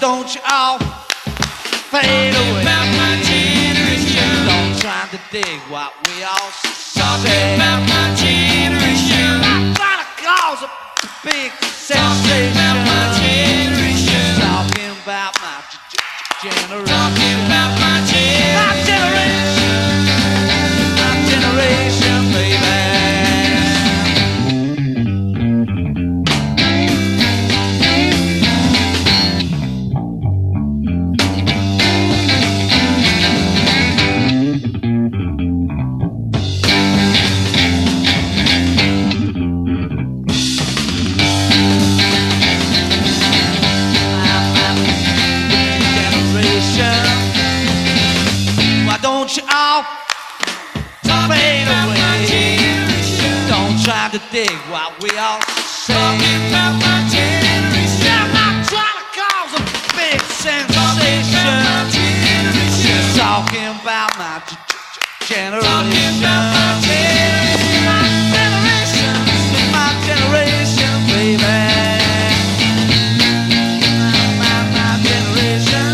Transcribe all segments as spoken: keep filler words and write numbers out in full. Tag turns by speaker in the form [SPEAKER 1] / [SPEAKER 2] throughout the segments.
[SPEAKER 1] don't you all fade away?
[SPEAKER 2] About my generation.
[SPEAKER 1] Don't try to dig what we all say.
[SPEAKER 2] Talking about my generation.
[SPEAKER 1] Not trying to cause a big
[SPEAKER 2] Talking about my
[SPEAKER 1] sensation.
[SPEAKER 2] generation.
[SPEAKER 1] Talking about my g- g- generation.
[SPEAKER 2] Talking about my generation.
[SPEAKER 1] My generation. My generation, baby. Don't you all fade away? Don't try to dig what we all say.
[SPEAKER 2] Talking about my generation.
[SPEAKER 1] I'm not trying to cause a big sensation.
[SPEAKER 2] Generation.
[SPEAKER 1] Talking about my g- g- generation.
[SPEAKER 2] Talking about my generation.
[SPEAKER 1] My generation, my generation, baby. My, my, my generation.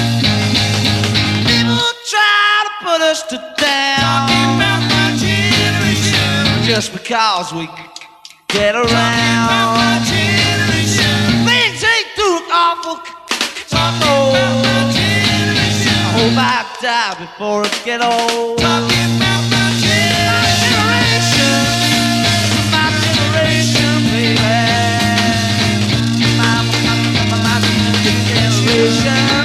[SPEAKER 1] People try to put us to down.
[SPEAKER 2] Talking about my generation.
[SPEAKER 1] Just because we g- g- get
[SPEAKER 2] Talking about my
[SPEAKER 1] around.
[SPEAKER 2] generation.
[SPEAKER 1] Things ain't too awful.
[SPEAKER 2] Talking about my generation.
[SPEAKER 1] I hope I die before it get old.
[SPEAKER 2] Talking about my generation.
[SPEAKER 1] My generation, baby. My, my, my, my, my generation.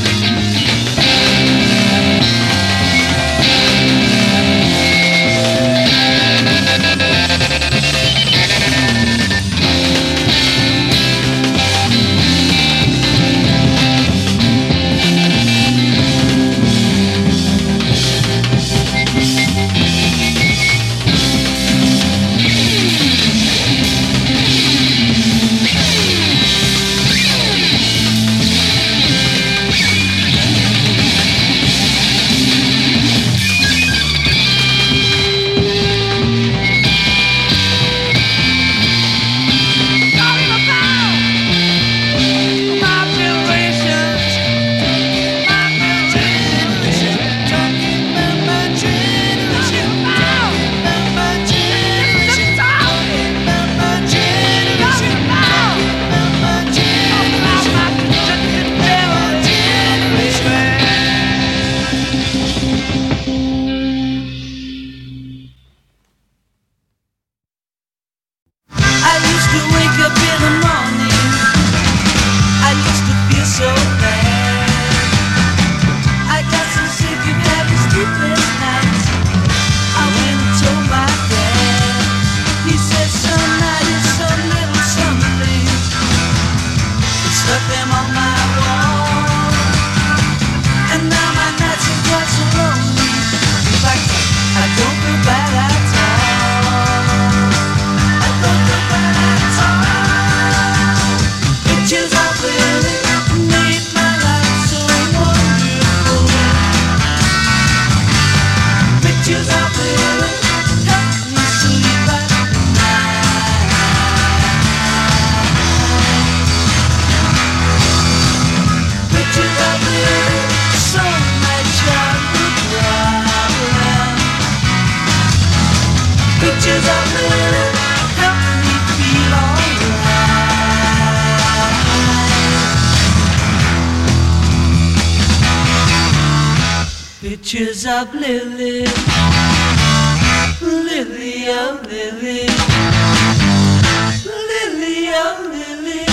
[SPEAKER 3] Pictures of Lily, Lily, oh Lily, Lily, oh Lily,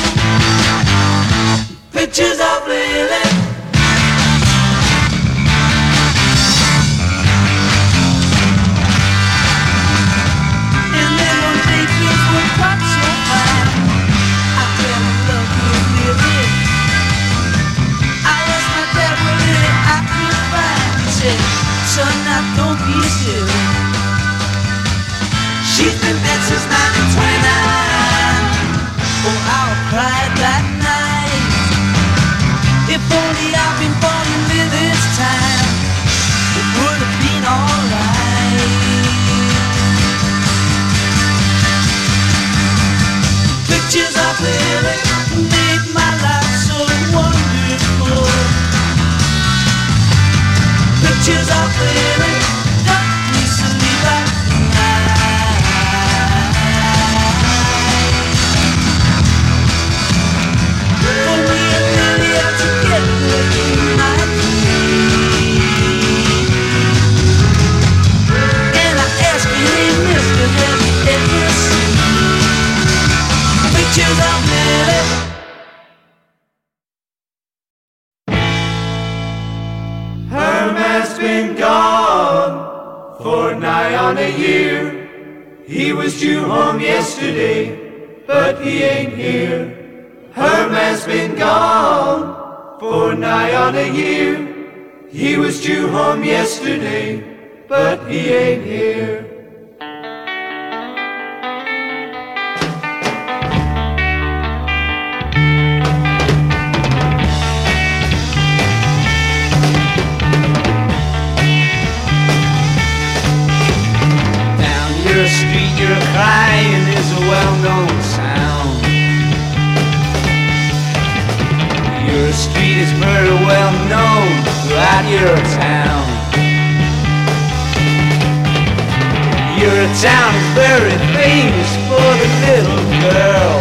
[SPEAKER 3] pictures of Lily. And then one day things were quite so fine. I fell in love with Lily. I asked my dad where Lily I could find. He said, son, now don't be silly. She's been dead since nineteen twenty-nine. Oh, how I cried that night. If only I'd been born in Lily's time, it would have been alright. Pictures of Lily made my life so wonderful. baby, don't be silly like tonight. Pull me a penny out to get where you might be. And I ask you, hey mister, have you ever seen pictures of Nelly?
[SPEAKER 4] Herm has been gone for nigh on a year. He was due home yesterday, but he ain't here. Herm has been gone for nigh on a year. He was due home yesterday, but he ain't here.
[SPEAKER 1] Your street, your crying is a well-known sound. Your street is very well known throughout your town. Your town is very famous for the little girl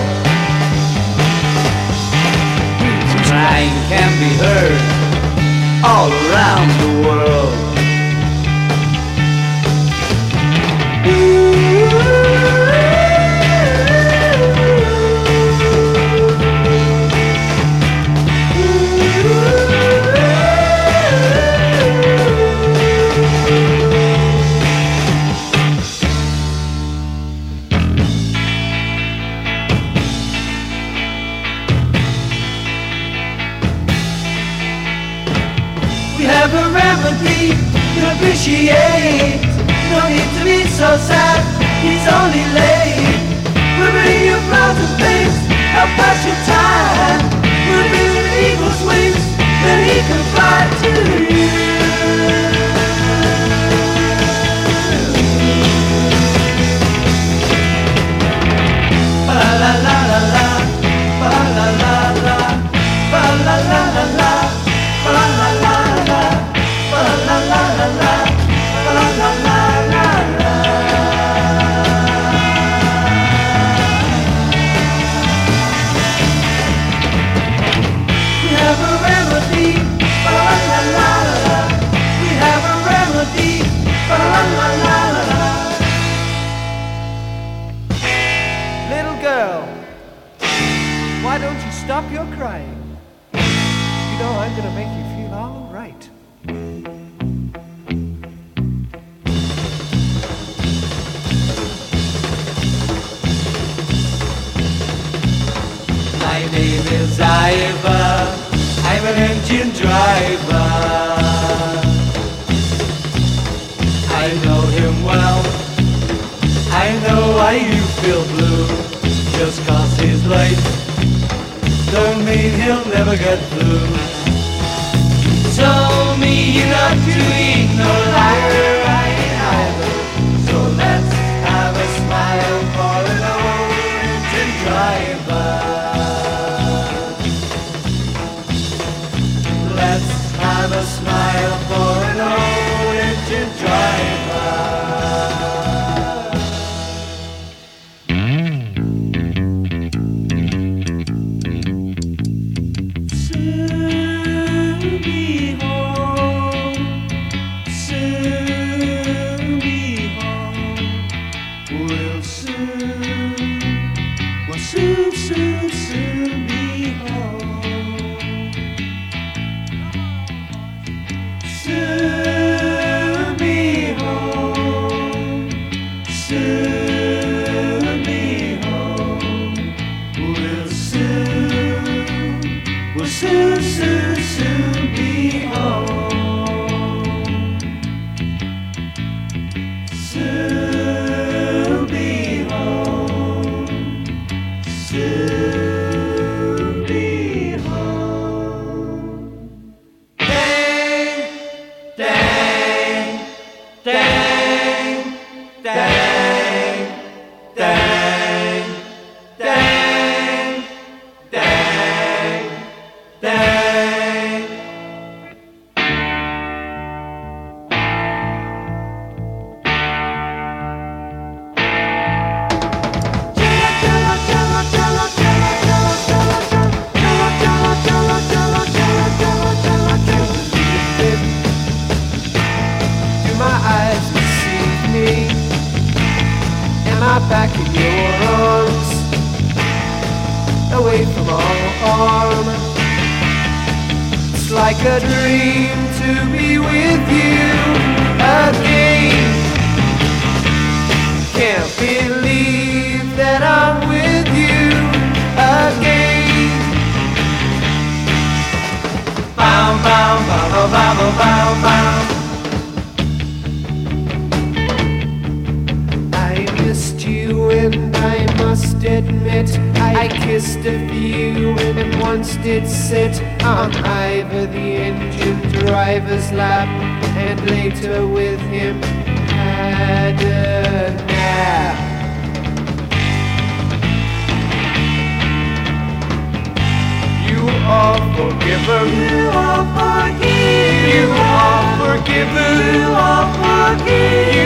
[SPEAKER 1] whose crying can be heard all around the world.
[SPEAKER 4] We have a remedy to appreciate. No need to be so sad, he's only late. We'll bring you flowers and things, help pass your time. We'll bring him eagle's wings, then he can fly to you. Ba la la la la, ba la la la, ba la la la la, ba la la la la, ba la la la la, ba la la la la. We have a remedy, ba la la la la. We have a remedy, ba la la la la. Little girl, why don't you stop your crying? You know I'm gonna make you feel all right.
[SPEAKER 1] My name is Iva, I'm an engine driver. I know him well, I know why you feel blue. Just cause he's late don't mean he'll never get through. Told me not to ignore right either. So let's have a smile for an old engine driver. Let's have a smile for an old engine driver.
[SPEAKER 4] Soon be home, soon be home. We'll soon, we'll soon, soon, soon be home. Soon be home, soon be home. We'll soon, we'll soon, soon, soon be home. like a dream to be with you again. Can't believe that I'm with you again. Bow, bow, bow, bow, bow, bow, bow. I missed you and I must admit I kissed a few and once did sit on either the engine driver's lap and later with him had a nap. You are forgiven. You are forgiven. You are forgiven. You are forgiven.